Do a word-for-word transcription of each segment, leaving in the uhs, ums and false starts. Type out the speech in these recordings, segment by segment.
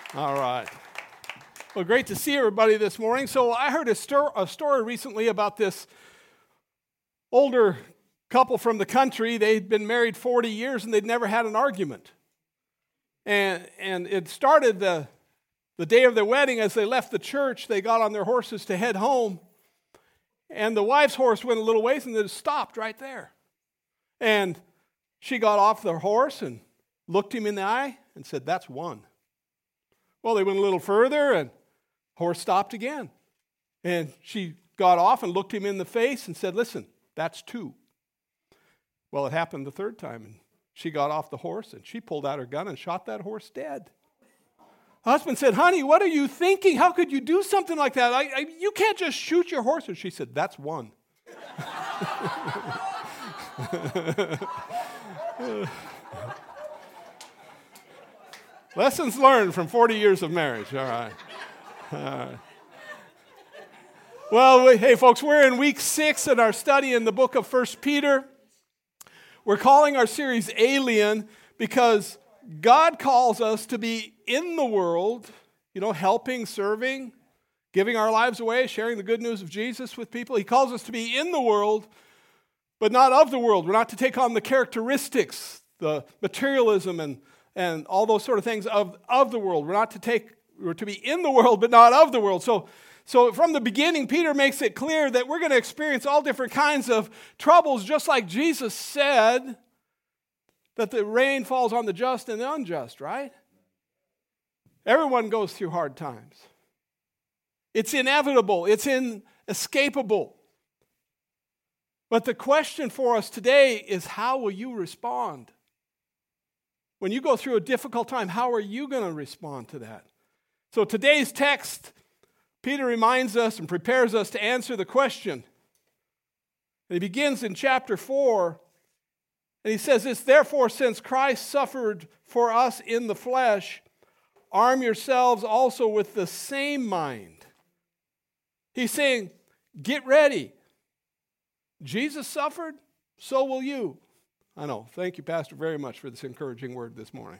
All right. Well, great to see everybody this morning. So I heard a, sto- a story recently about this older couple from the country. They'd been married forty years and they'd never had an argument. And and it started the, the day of their wedding. As they left the church, they got on their horses to head home. And the wife's horse went a little ways and then stopped right there. And she got off the horse and looked him in the eye and said, "That's one." Well, they went a little further and horse stopped again. And she got off and looked him in the face and said, "Listen, that's two." Well, it happened the third time, and she got off the horse and she pulled out her gun and shot that horse dead. The husband said, "Honey, what are you thinking? How could you do something like that? I, I, you can't just shoot your horse." And she said, "That's one." Lessons learned from forty years of marriage. All right. All right. Well, we, hey, folks, we're in week six in our study in the book of First Peter. We're calling our series Alien because God calls us to be in the world, you know, helping, serving, giving our lives away, sharing the good news of Jesus with people. He calls us to be in the world, but not of the world. We're not to take on the characteristics, the materialism and and all those sort of things of, of the world. We're not to take, we're to be in the world, but not of the world. So, so from the beginning, Peter makes it clear that we're going to experience all different kinds of troubles, just like Jesus said that the rain falls on the just and the unjust, right? Everyone goes through hard times. It's inevitable. It's inescapable. But the question for us today is, how will you respond? When you go through a difficult time, how are you going to respond to that? So today's text, Peter reminds us and prepares us to answer the question. And he begins in chapter four, and he says this, "Therefore, since Christ suffered for us in the flesh, arm yourselves also with the same mind." He's saying, get ready. Jesus suffered, so will you. I know. Thank you, Pastor, very much for this encouraging word this morning.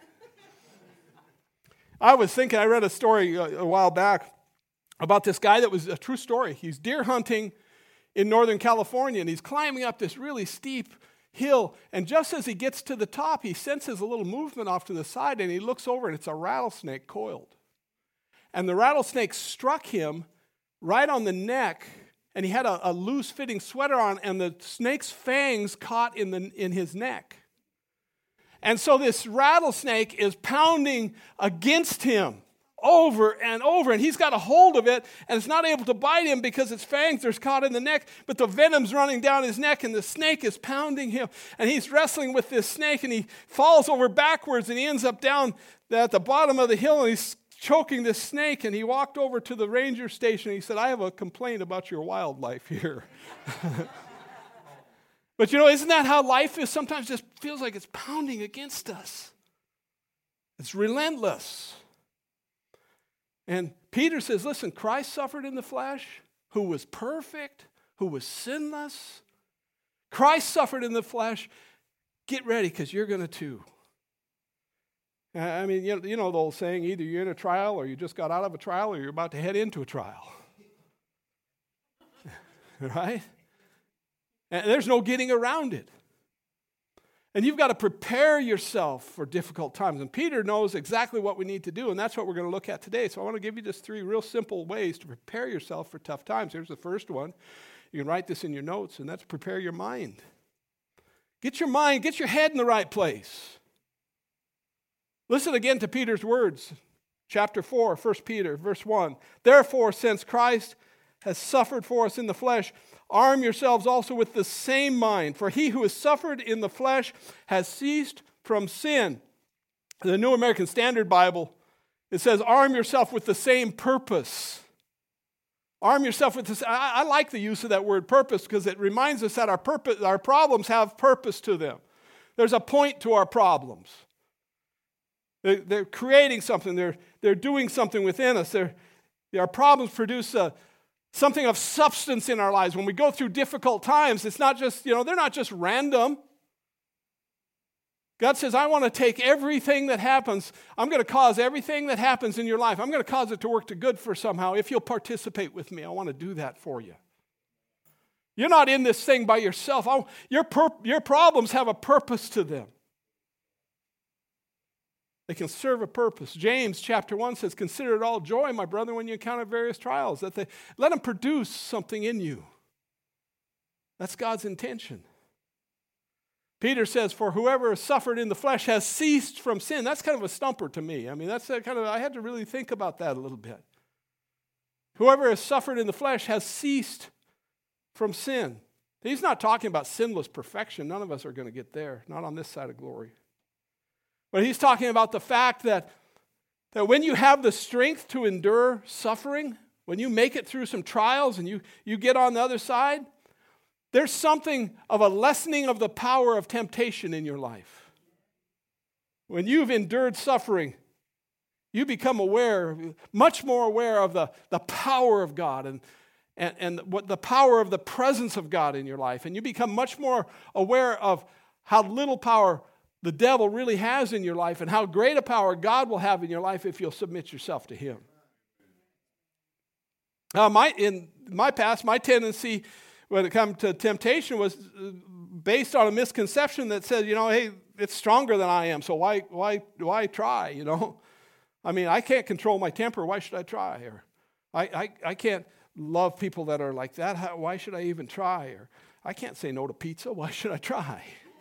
I was thinking, I read a story a, a while back about this guy that was a true story. He's deer hunting in Northern California, and he's climbing up this really steep hill. And just as he gets to the top, he senses a little movement off to the side, and he looks over, and it's a rattlesnake coiled. And the rattlesnake struck him right on the neck, and he had a, a loose-fitting sweater on, and the snake's fangs caught in the in his neck. And so this rattlesnake is pounding against him over and over, and he's got a hold of it, and it's not able to bite him because its fangs are caught in the neck, but the venom's running down his neck, and the snake is pounding him, and he's wrestling with this snake, and he falls over backwards, and he ends up down at the bottom of the hill, and he's choking this snake, and he walked over to the ranger station, and he said, "I have a complaint about your wildlife here." But you know, isn't that how life is? Sometimes it just feels like it's pounding against us. It's relentless. And Peter says, listen, Christ suffered in the flesh, who was perfect, who was sinless. Christ suffered in the flesh. Get ready, because you're going to too. I mean, you know, you know the old saying, either you're in a trial or you just got out of a trial or you're about to head into a trial. Right? And there's no getting around it. And you've got to prepare yourself for difficult times. And Peter knows exactly what we need to do, and that's what we're going to look at today. So I want to give you just three real simple ways to prepare yourself for tough times. Here's the first one. You can write this in your notes, and that's prepare your mind. Get your mind, get your head in the right place. Listen again to Peter's words. Chapter four, First Peter, verse one. "Therefore, since Christ has suffered for us in the flesh, arm yourselves also with the same mind. For he who has suffered in the flesh has ceased from sin." The New American Standard Bible, it says, arm yourself with the same purpose. Arm yourself with this. I, I like the use of that word purpose because it reminds us that our purpose, our problems have purpose to them. There's a point to our problems. They're, they're creating something. They're, they're doing something within us. They're, our problems produce a, something of substance in our lives. When we go through difficult times, it's not just, you know, they're not just random. God says, I want to take everything that happens. I'm going to cause everything that happens in your life. I'm going to cause it to work to good for somehow. If you'll participate with me, I want to do that for you. You're not in this thing by yourself. I, your, pur- your problems have a purpose to them. They can serve a purpose. James chapter one says, consider it all joy, my brother, when you encounter various trials. That they, let them produce something in you. That's God's intention. Peter says, for whoever has suffered in the flesh has ceased from sin. That's kind of a stumper to me. I mean, that's kind of, I had to really think about that a little bit. Whoever has suffered in the flesh has ceased from sin. He's not talking about sinless perfection. None of us are going to get there, not on this side of glory. But he's talking about the fact that, that when you have the strength to endure suffering, when you make it through some trials and you, you get on the other side, there's something of a lessening of the power of temptation in your life. When you've endured suffering, you become aware, much more aware of the, the power of God and, and, and what the power of the presence of God in your life. And you become much more aware of how little power the devil really has in your life and how great a power God will have in your life if you'll submit yourself to him. Uh, my, in my past, my tendency when it comes to temptation was based on a misconception that said, you know, hey, it's stronger than I am, so why, why, why try, you know? I mean, I can't control my temper, why should I try? Or I, I, I can't love people that are like that, How, why should I even try? Or I can't say no to pizza, why should I try?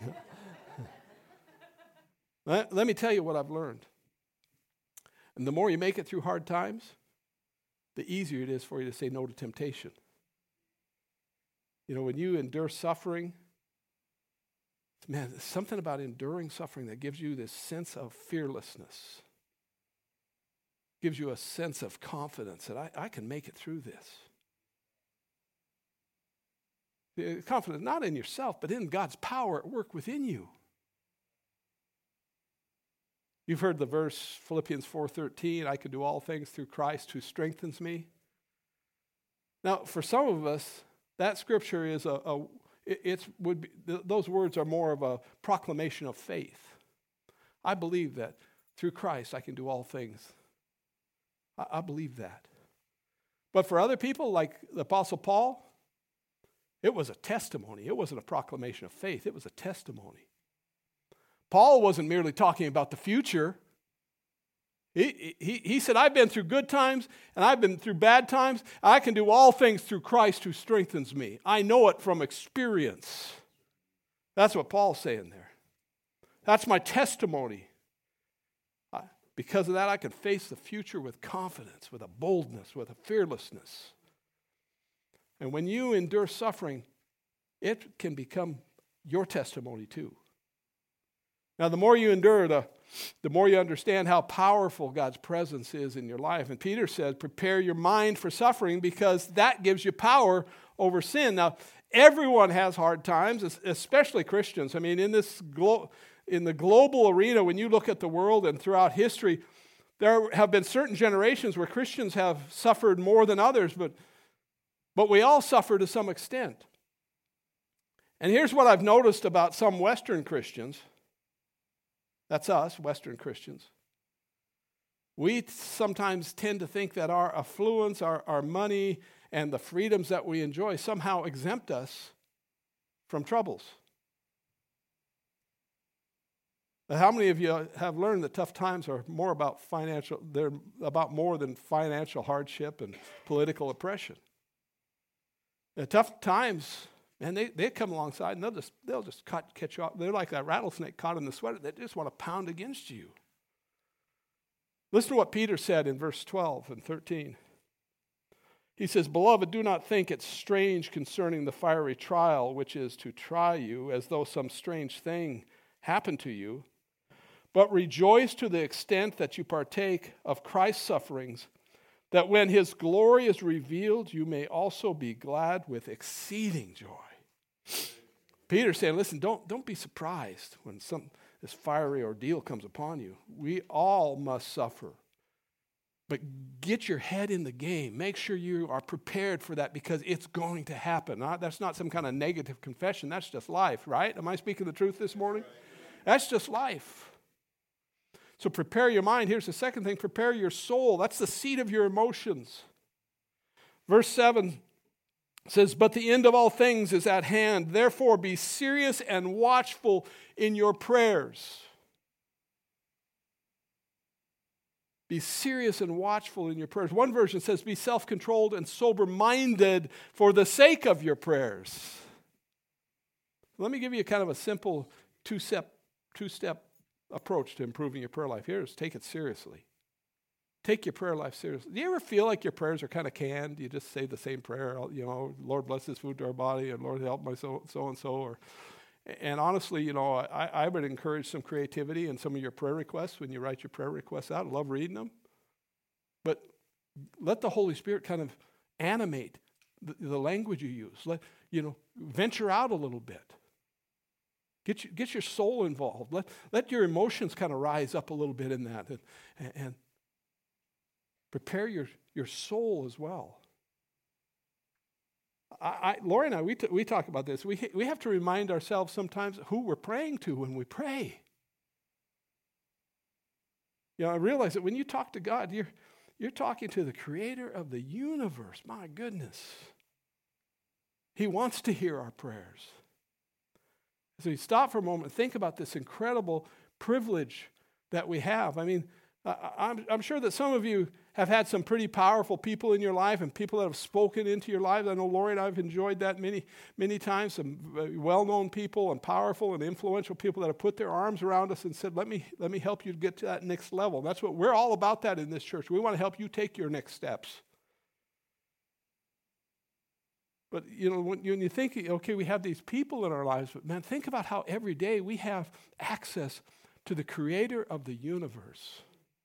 let, let me tell you what I've learned. And the more you make it through hard times, the easier it is for you to say no to temptation. You know, when you endure suffering, man, there's something about enduring suffering that gives you this sense of fearlessness. Gives you a sense of confidence that I, I can make it through this. Confidence not in yourself, but in God's power at work within you. You've heard the verse, Philippians four thirteen, I can do all things through Christ who strengthens me. Now, for some of us, that scripture is a, a it's would be, those words are more of a proclamation of faith. I believe that through Christ I can do all things. I, I believe that. But for other people, like the Apostle Paul, it was a testimony. It wasn't a proclamation of faith. It was a testimony. Paul wasn't merely talking about the future. He, he, he said, I've been through good times and I've been through bad times. I can do all things through Christ who strengthens me. I know it from experience. That's what Paul's saying there. That's my testimony. I, because of that, I can face the future with confidence, with a boldness, with a fearlessness. And when you endure suffering, it can become your testimony too. Now, the more you endure, the, the more you understand how powerful God's presence is in your life. And Peter says, prepare your mind for suffering because that gives you power over sin. Now, everyone has hard times, especially Christians. I mean, in this glo- in the global arena, when you look at the world and throughout history, there have been certain generations where Christians have suffered more than others, but, but we all suffer to some extent. And here's what I've noticed about some Western Christians. That's us, Western Christians. We sometimes tend to think that our affluence, our, our money, and the freedoms that we enjoy somehow exempt us from troubles. But how many of you have learned that tough times are more about financial, they're about more than financial hardship and political oppression? The tough times, man, they, they come alongside and they'll just they'll just cut, catch you off. They're like that rattlesnake caught in the sweater. They just want to pound against you. Listen to what Peter said in verse twelve and thirteen. He says, Beloved, do not think it strange concerning the fiery trial which is to try you, as though some strange thing happened to you, but rejoice to the extent that you partake of Christ's sufferings, that when his glory is revealed, you may also be glad with exceeding joy. Peter's saying, listen, don't, don't be surprised when some this fiery ordeal comes upon you. We all must suffer. But get your head in the game. Make sure you are prepared for that because it's going to happen. Not, that's not some kind of negative confession. That's just life, right? Am I speaking the truth this morning? That's just life. So prepare your mind. Here's the second thing. Prepare your soul. That's the seat of your emotions. Verse seven says, but the end of all things is at hand. Therefore be serious and watchful in your prayers. Be serious and watchful in your prayers. One version says, be self-controlled and sober-minded for the sake of your prayers. Let me give you kind of a simple two-step, two-step approach to improving your prayer life. Here is take it seriously. Take your prayer life seriously. Do you ever feel like your prayers are kind of canned? You just say the same prayer, you know, Lord bless this food to our body, and Lord help my so, so-and-so. Or, and honestly, you know, I, I would encourage some creativity in some of your prayer requests when you write your prayer requests out. I love reading them. But let the Holy Spirit kind of animate the, the language you use. Let, you know, venture out a little bit. Get, you, get your soul involved. Let, let your emotions kind of rise up a little bit in that. And, and prepare your, your soul as well. I, I, Lori and I, we, t- we talk about this. We, we have to remind ourselves sometimes who we're praying to when we pray. You know, I realize that when you talk to God, you're, you're talking to the creator of the universe. My goodness. He wants to hear our prayers. So you stop for a moment and think about this incredible privilege that we have. I mean, I, I'm, I'm sure that some of you have had some pretty powerful people in your life and people that have spoken into your life. I know Lori and I have enjoyed that many, many times. Some well-known people and powerful and influential people that have put their arms around us and said, let me, let me help you get to that next level. And that's what we're all about that in this church. We want to help you take your next steps. But, you know, when you, when you think, okay, we have these people in our lives, but man, think about how every day we have access to the creator of the universe.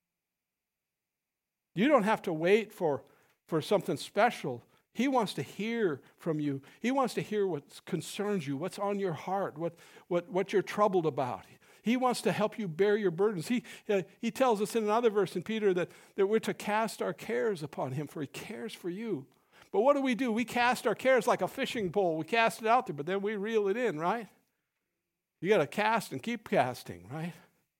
You don't have to wait for, for something special. He wants to hear from you. He wants to hear what concerns you, what's on your heart, what, what, what you're troubled about. He wants to help you bear your burdens. He, uh, he tells us in another verse in Peter that, that we're to cast our cares upon him, for he cares for you. But what do we do? We cast our cares like a fishing pole. We cast it out there, but then we reel it in, right? You got to cast and keep casting, right?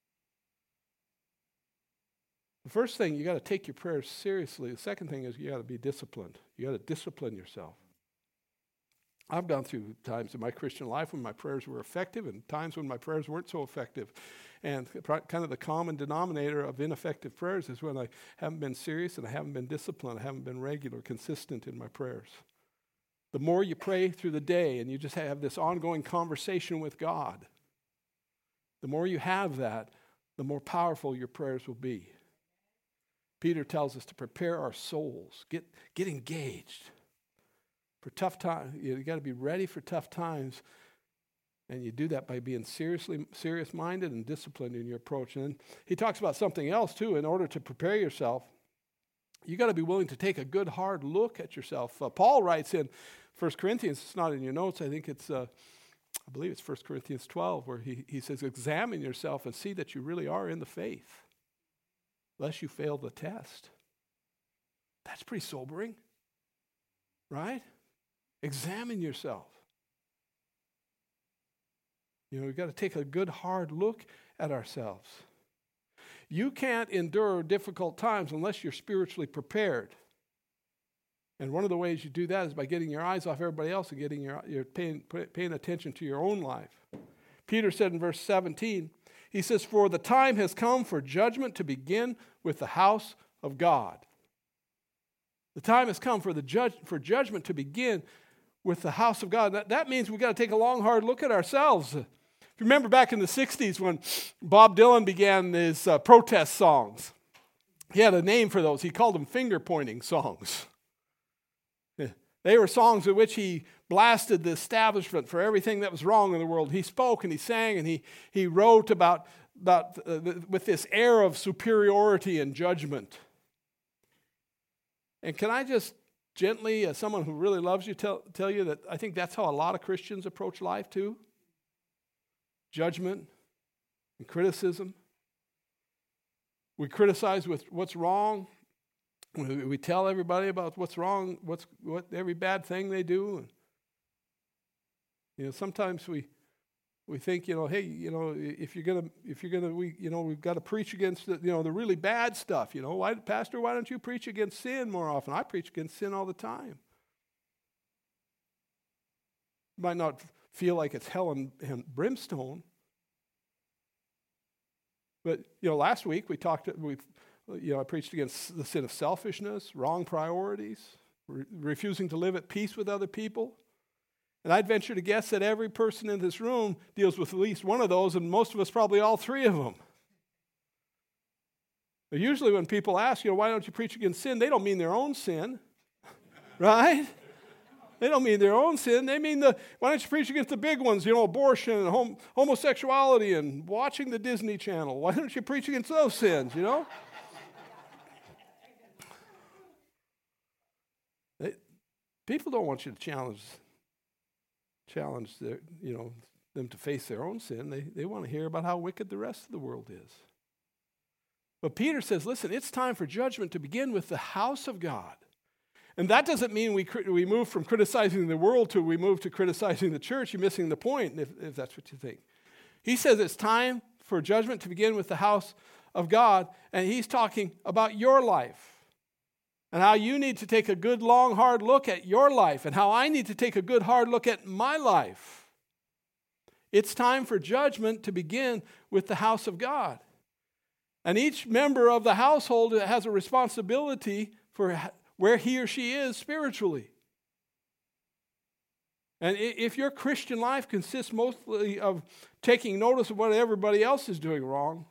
The first thing, you got to take your prayers seriously. The second thing is you got to be disciplined. You got to discipline yourself. I've gone through times in my Christian life when my prayers were effective and times when my prayers weren't so effective. And kind of the common denominator of ineffective prayers is when I haven't been serious and I haven't been disciplined, I haven't been regular, consistent in my prayers. The more you pray through the day and you just have this ongoing conversation with God, the more you have that, the more powerful your prayers will be. Peter tells us to prepare our souls, get, get engaged for tough times. You got to be ready for tough times, and you do that by being seriously serious-minded and disciplined in your approach. And then he talks about something else too. In order to prepare yourself, you got to be willing to take a good hard look at yourself. Uh, Paul writes in First Corinthians, it's not in your notes, I think it's, uh, I believe it's First Corinthians twelve, where he, he says, examine yourself and see that you really are in the faith, lest you fail the test. That's pretty sobering, right? Examine yourself. You know, we've got to take a good hard look at ourselves. You can't endure difficult times unless you're spiritually prepared. And one of the ways you do that is by getting your eyes off everybody else and getting your, your paying, paying attention to your own life. Peter said in verse seventeen, he says, for the time has come for judgment to begin with the house of God. The time has come for the judge for judgment to begin with the house of God. That, that means we've got to take a long, hard look at ourselves. If you remember back in the sixties when Bob Dylan began his uh, protest songs, he had a name for those. He called them finger-pointing songs. They were songs in which he blasted the establishment for everything that was wrong in the world. He spoke and he sang and he, he wrote about, about uh, the, with this air of superiority and judgment. And can I just gently, as someone who really loves you, tell, tell you that I think that's how a lot of Christians approach life too? Judgment and criticism. We criticize with what's wrong. We, we tell everybody about what's wrong, what's what every bad thing they do. You know, sometimes we We think, you know, hey, you know, if you're gonna, if you're gonna, we, you know, we've got to preach against the, you know, the really bad stuff. You know, why, Pastor, why don't you preach against sin more often? I preach against sin all the time. You might not feel like it's hell and, and brimstone, but you know, last week we talked. We, you know, I preached against the sin of selfishness, wrong priorities, re- refusing to live at peace with other people. And I'd venture to guess that every person in this room deals with at least one of those, and most of us probably all three of them. But usually when people ask, you know, why don't you preach against sin, they don't mean their own sin, right? They don't mean their own sin. They mean the, why don't you preach against the big ones, you know, abortion and hom- homosexuality and watching the Disney Channel. Why don't you preach against those sins, you know? They, people don't want you to challenge challenge their, you know, them to face their own sin. They, they want to hear about how wicked the rest of the world is. But Peter says, listen, it's time for judgment to begin with the house of God. And that doesn't mean we we move from criticizing the world to we move to criticizing the church. You're missing the point if, if that's what you think. He says it's time for judgment to begin with the house of God, and he's talking about your life. And how you need to take a good, long, hard look at your life, and how I need to take a good, hard look at my life. It's time for judgment to begin with the house of God. And each member of the household has a responsibility for where he or she is spiritually. And if your Christian life consists mostly of taking notice of what everybody else is doing wrong,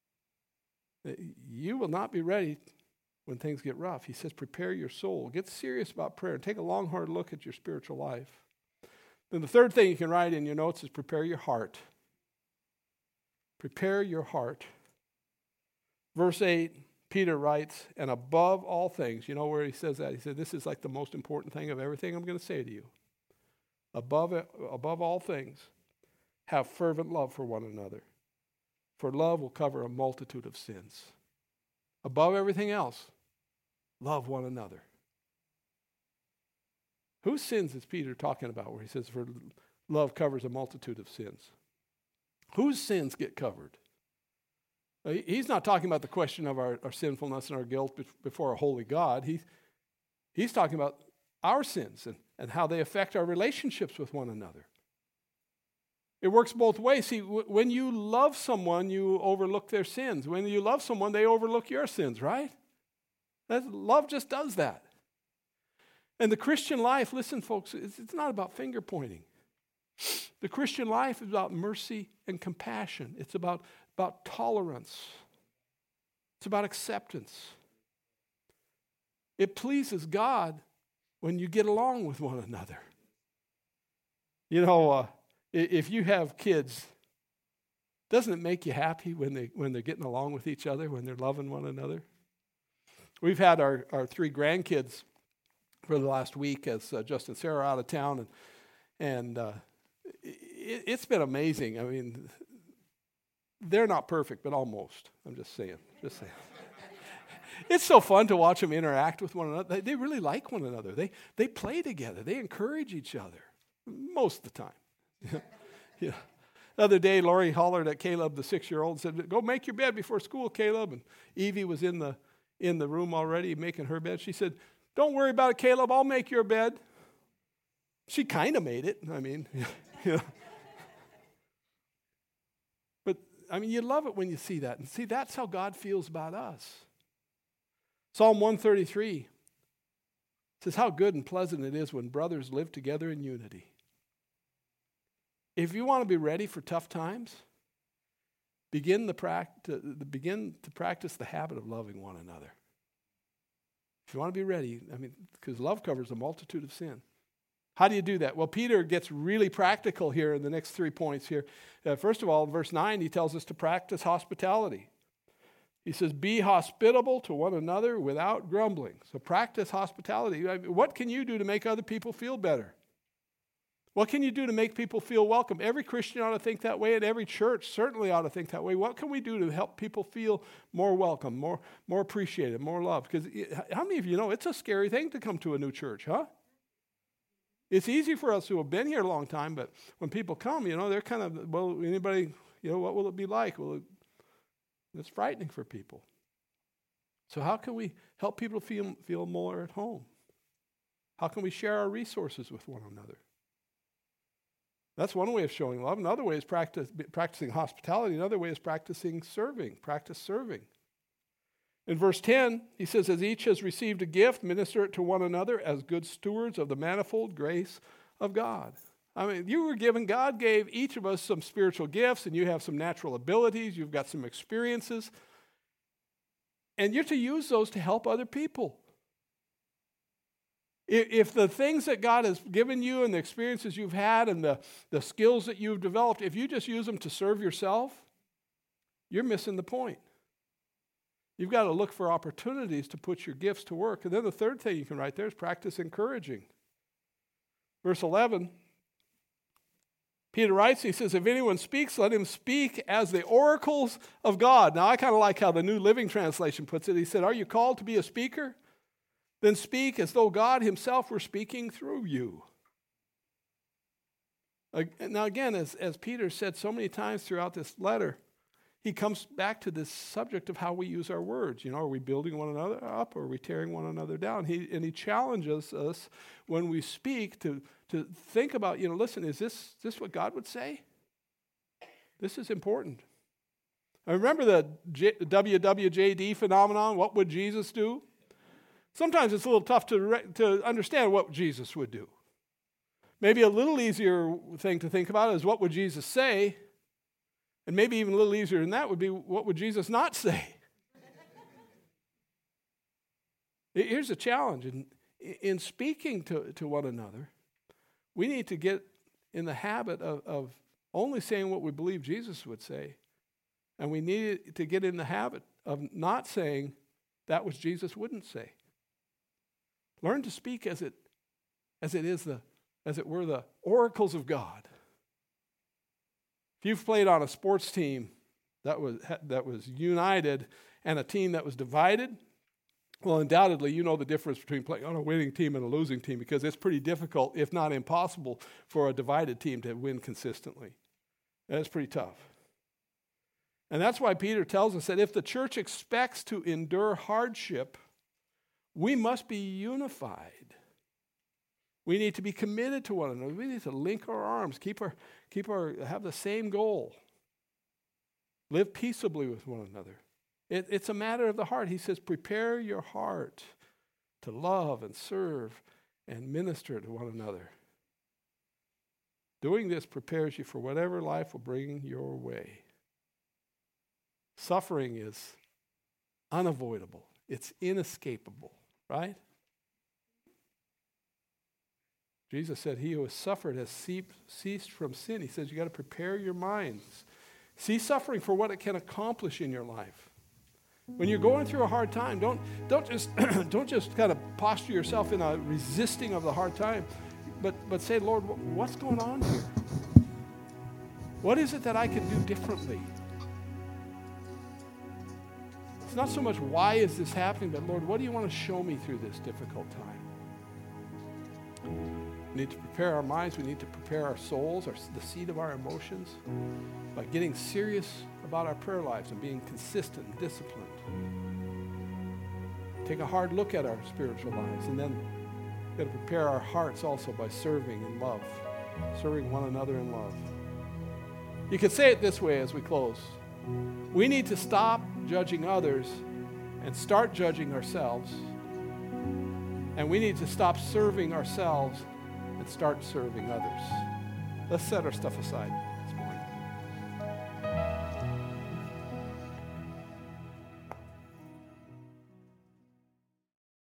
you will not be ready when things get rough. He says, prepare your soul. Get serious about prayer and take a long, hard look at your spiritual life. Then the third thing you can write in your notes is prepare your heart. Prepare your heart. Verse eight, Peter writes, and above all things, you know where he says that? He said, this is like the most important thing of everything I'm going to say to you. Above, above all things, have fervent love for one another, for love will cover a multitude of sins. Above everything else, love one another. Whose sins is Peter talking about where he says, for love covers a multitude of sins? Whose sins get covered? He's not talking about the question of our, our sinfulness and our guilt before a holy God. He, he's talking about our sins and, and how they affect our relationships with one another. It works both ways. See, w- when you love someone, you overlook their sins. When you love someone, they overlook your sins, right? That's, love just does that. And the Christian life, listen, folks, it's, it's not about finger pointing. The Christian life is about mercy and compassion. It's about, about tolerance. It's about acceptance. It pleases God when you get along with one another. You know, uh, if you have kids, doesn't it make you happy when, they, when they're getting along with each other, when they're loving one another? We've had our, our three grandkids for the last week as uh, Justin and Sarah are out of town, and, and uh, it, it's been amazing. I mean, they're not perfect, but almost. I'm just saying, just saying. It's so fun to watch them interact with one another. They, they really like one another. They, they play together. They encourage each other most of the time. Yeah. The other day, Lori hollered at Caleb, the six-year-old, and said, go make your bed before school, Caleb. And Evie was in the in the room already making her bed. She said, don't worry about it, Caleb. I'll make your bed. She kind of made it. I mean, you know. But, I mean, you love it when you see that. And see, that's how God feels about us. Psalm one thirty-three says, how good and pleasant it is when brothers live together in unity. If you want to be ready for tough times, begin, the practice, begin to practice the habit of loving one another. If you want to be ready, I mean, because love covers a multitude of sin. How do you do that? Well, Peter gets really practical here in the next three points here. Uh, first of all, in verse nine, he tells us to practice hospitality. He says, be hospitable to one another without grumbling. So practice hospitality. I mean, what can you do to make other people feel better? What can you do to make people feel welcome? Every Christian ought to think that way, and every church certainly ought to think that way. What can we do to help people feel more welcome, more, more appreciated, more loved? Because how many of you know it's a scary thing to come to a new church, huh? It's easy for us who have been here a long time, but when people come, you know, they're kind of, well, anybody, you know, what will it be like? Well, it, it's frightening for people. So how can we help people feel, feel more at home? How can we share our resources with one another? That's one way of showing love. Another way is practice, practicing hospitality. Another way is practicing serving. Practice serving. In verse ten, he says, as each has received a gift, minister it to one another as good stewards of the manifold grace of God. I mean, you were given, God gave each of us some spiritual gifts, and you have some natural abilities, you've got some experiences, and you're to use those to help other people. If the things that God has given you and the experiences you've had and the, the skills that you've developed, if you just use them to serve yourself, you're missing the point. You've got to look for opportunities to put your gifts to work. And then the third thing you can write there is practice encouraging. Verse eleven, Peter writes, he says, if anyone speaks, let him speak as the oracles of God. Now, I kind of like how the New Living Translation puts it. He said, are you called to be a speaker? Then speak as though God himself were speaking through you. Now again, as, as Peter said so many times throughout this letter, he comes back to this subject of how we use our words. You know, are we building one another up or are we tearing one another down? He, and he challenges us when we speak to, to think about, you know, listen, is this, this what God would say? This is important. I remember the J, W W J D phenomenon, what would Jesus do? Sometimes it's a little tough to, re- to understand what Jesus would do. Maybe a little easier thing to think about is what would Jesus say? And maybe even a little easier than that would be what would Jesus not say? Here's a challenge. In, in speaking to, to one another, we need to get in the habit of, of only saying what we believe Jesus would say. And we need to get in the habit of not saying that which Jesus wouldn't say. Learn to speak as it as it is the as it were the oracles of God. If you've played on a sports team that was that was united and a team that was divided, well, undoubtedly you know the difference between playing on a winning team and a losing team, because it's pretty difficult, if not impossible, for a divided team to win consistently. That's pretty tough. And that's why Peter tells us that if the church expects to endure hardship, we must be unified. We need to be committed to one another. We need to link our arms, keep our, keep our, have the same goal. Live peaceably with one another. It, it's a matter of the heart. He says, prepare your heart to love and serve and minister to one another. Doing this prepares you for whatever life will bring your way. Suffering is unavoidable. It's inescapable, right? Jesus said, he who has suffered has ceased from sin. He says, you got to prepare your minds. See suffering for what it can accomplish in your life. When you're going through a hard time, don't, don't just don't just kind of posture yourself in a resisting of the hard time, but, but say, Lord, what's going on here? What is it that I can do differently? It's not so much why is this happening, but Lord, what do you want to show me through this difficult time? We need to prepare our minds. We need to prepare our souls, our, the seat of our emotions, by getting serious about our prayer lives and being consistent and disciplined. Take a hard look at our spiritual lives, and then we've got to prepare our hearts also by serving in love, serving one another in love. You could say it this way as we close. We need to stop judging others and start judging ourselves. And we need to stop serving ourselves and start serving others. Let's set our stuff aside.